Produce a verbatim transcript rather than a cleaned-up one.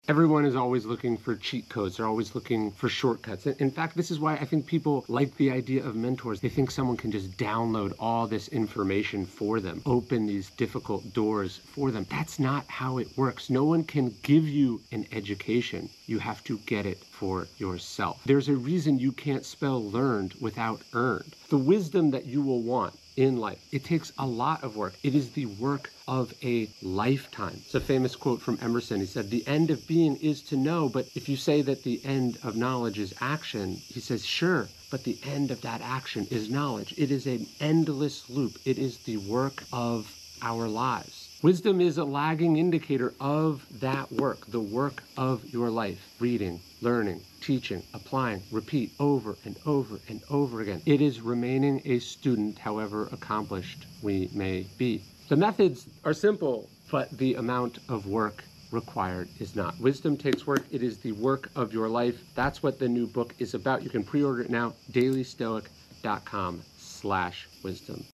Everyone is always looking for cheat codes. They're always looking for shortcuts. In fact, this is why I think people like the idea of mentors. They think someone can just download all this information for them, open these difficult doors for them. That's not how it works. No one can give you an education. You have to get it for yourself. There's a reason you can't spell learned without earned. The wisdom that you will want in life, it takes a lot of work. It is the work of a lifetime. It's a famous quote from Emerson. He said, "The end of being is to know, but if you say that the end of knowledge is action," he says, "Sure, but the end of that action is knowledge." It is an endless loop. It is the work of our lives. Wisdom is a lagging indicator of that work, the work of your life. Reading, learning, teaching, applying, repeat over and over and over again. It is remaining a student, however accomplished we may be. The methods are simple, but the amount of work required is not. Wisdom takes work. It is the work of your life. That's what the new book is about. You can pre-order it now, dailystoic dot com slash wisdom.